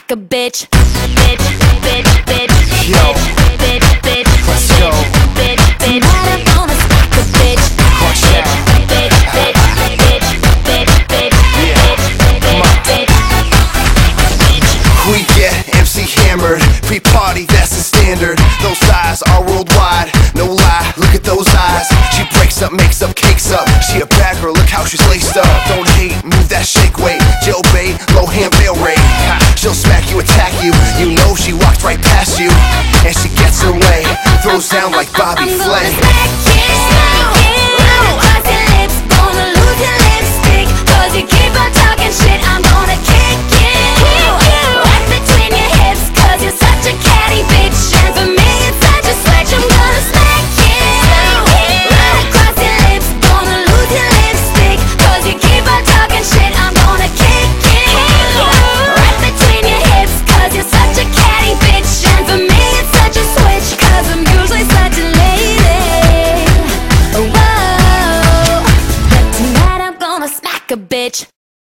smack a bitch. Bitch, bitch, bitch, Yo. bitch, bitch, bitch, Let's go. bitch, bitch. Tonight I'm gonna smack a bitch. Crush Bitch, that. bitch, bitch, bitch, bitch, bitch, Yeah. Come on. bitch, bitch. We get MC hammered, pre-party, that's the standard. Those eyes are worldwide, no lie, look at those eyes. She breaks up, makes up, cakes up. She a bad girl, look how she's laced up. Don't hate, move that shake weight. Jill bait, low hand bail rate. She'll smack you, attack you. You know she walked right past you, and she gets her way. Throws down like Bobby I'm Flay. gonna smack you, right across your lips. Gonna lose your lipstick, 'cause you keep on talking shit. I'm gonna kick you